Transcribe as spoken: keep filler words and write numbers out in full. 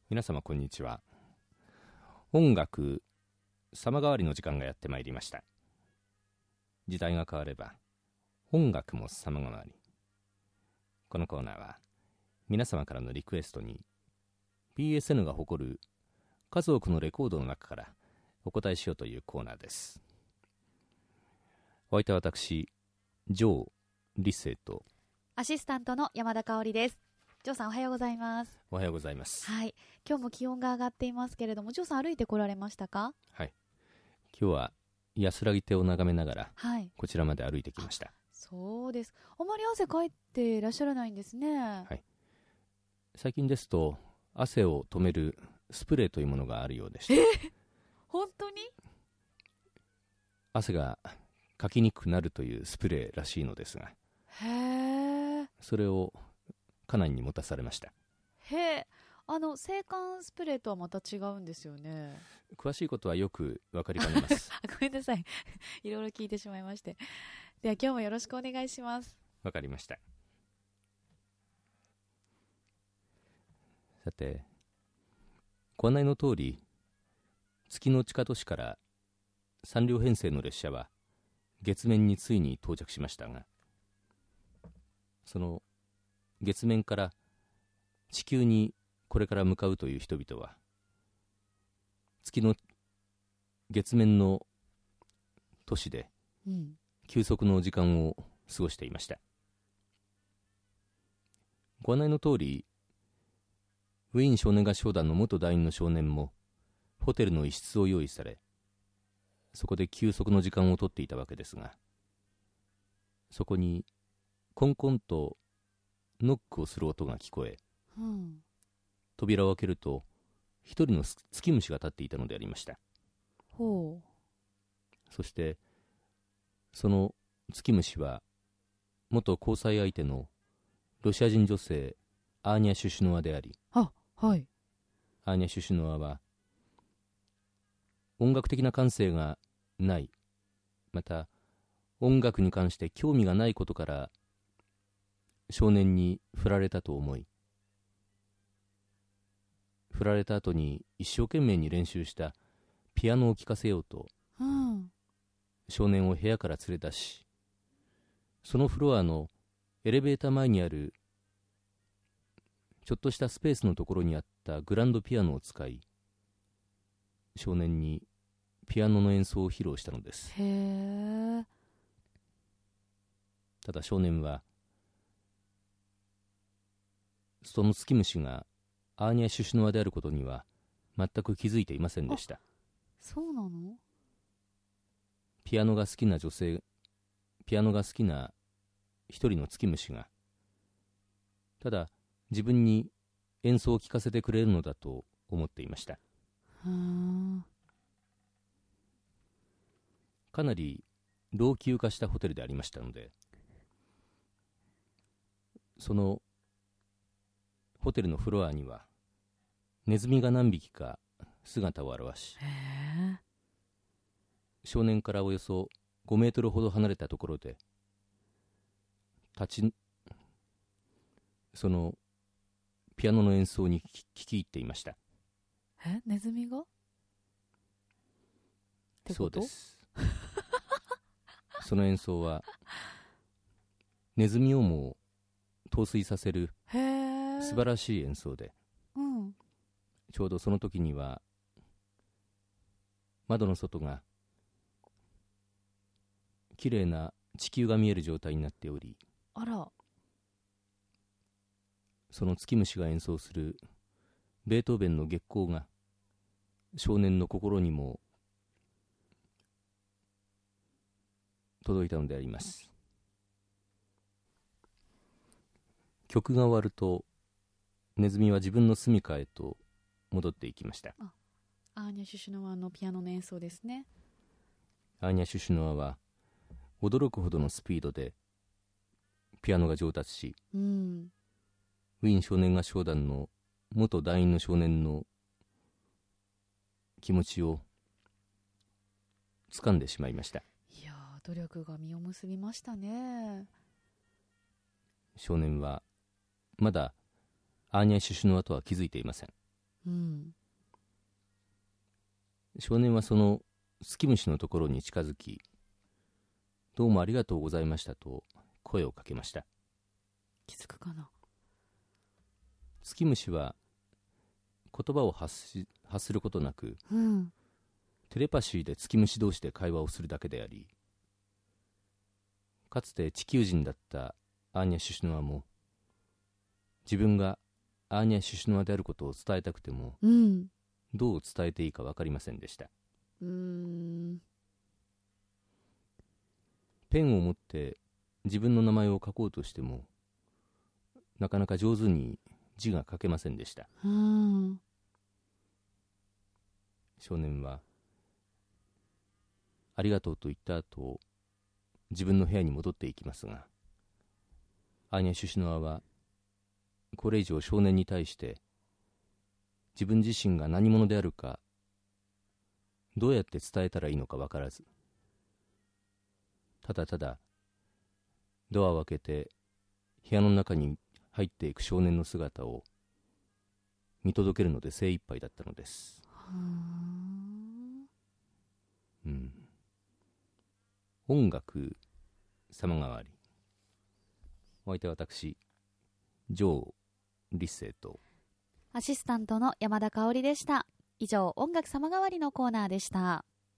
皆様こんにちは。音楽様変わりの時間がやってまいりました。時代が変われば音楽も様変わり。このコーナーは皆様からのリクエストに ビーエスエヌ が誇る数多くのレコードの中からお答えしようというコーナーです。お相手は私ジョー・リッセイとアシスタントの山田香織です。ジョーさんおはようございます。 おはようございます。 はい、今日も気温が上がっていますけれども、ジョーさん歩いてこられましたか？ はい、今日は安らぎ手を眺めながら、 はい、 こちらまで歩いてきました。 そうです。あまり汗かいていらっしゃらないんですね。 はい、最近ですと汗を止めるスプレーというものがあるようでして、 え本当に汗がかきにくくなるというスプレーらしいのですが、 へーそれを家内に持たされました。 へえ、あの制汗スプレーとはまた違うんですよね。 詳しいことはよく分かりかねますごめんなさいいろいろ聞いてしまいまして。では今日もよろしくお願いします。 わかりました。さて、ご案内の通り、月の地下都市からさん両編成の列車は月面についに到着しましたが、その月面から地球にこれから向かうという人々は、月の月面の都市で休息の時間を過ごしていました。ご案内の通り、ウィーン少年合唱団の元団員の少年もホテルの一室を用意され、そこで休息の時間をとっていたわけですが、そこにコンコンとノックをする音が聞こえ、 うん、 扉を開けると一人の月虫が立っていたのでありました。 ほう。 そしてその月虫は元交際相手のロシア人女性アーニャ・シュシュノワであり、 あ、はい、 アーニャ・シュシュノワは音楽的な感性がない、また音楽に関して興味がないことから少年に振られたと思い、振られた後に一生懸命に練習したピアノを聴かせようと、 うん、 少年を部屋から連れ出し、そのフロアのエレベーター前にあるちょっとしたスペースのところにあったグランドピアノを使い、少年にピアノの演奏を披露したのです。 へー。 ただ少年はその月虫がアーニャ・シュシュノワであることには全く気づいていませんでした。 そうなの？ ピアノが好きな女性、ピアノが好きな一人の月虫が、ただ自分に演奏を聴かせてくれるのだと思っていました。 はー。 かなり老朽化したホテルでありましたので、そのホテルのフロアにはネズミが何匹か姿を現し、 へー。 少年からおよそごメートルほど離れたところで立ちそのピアノの演奏に聞き入っていました。 え、ネズミがってこと？ そうですその演奏はネズミをも陶酔させるへー、 素晴らしい演奏で、 うん、 ちょうどその時には窓の外が綺麗な地球が見える状態になっており、 あら、 その月虫が演奏するベートーベンの月光が少年の心にも届いたのであります。曲が終わるとネズミは自分の住処へと戻っていきました。 あ、アーニャ・シュシュノワのピアノの演奏ですね。 アーニャ・シュシュノワは驚くほどのスピードでピアノが上達し、 うん、 ウィーン少年合唱団の元団員の少年の気持ちを掴んでしまいました。 いやー、努力が実を結びましたね。 少年はまだアーニャ・シュシュノワとは気づいていません。 ううん、 少年はその月虫のところに近づき、どうもありがとうございましたと声をかけました。 気づくかな。 月虫は言葉を発し、発することなく、 うん、 テレパシーで月虫同士で会話をするだけであり、かつて地球人だったアーニャ・シュシュノワも、自分がアーニャ・シュシュノワであることを伝えたくても、 うん、 どう伝えていいか分かりませんでした。 うーん、 ペンを持って自分の名前を書こうとしても、なかなか上手に字が書けませんでした。 うん、 少年はありがとうと言った後、自分の部屋に戻っていきますが、アーニャ・シュシュノワはこれ以上少年に対して自分自身が何者であるか、どうやって伝えたらいいのか分からず、ただただドアを開けて部屋の中に入っていく少年の姿を見届けるので精一杯だったのです。うん、音楽様変わり。お相手は私、ジョー・リッセイとアシスタントの山田香織でした。以上、音楽様変わりのコーナーでした。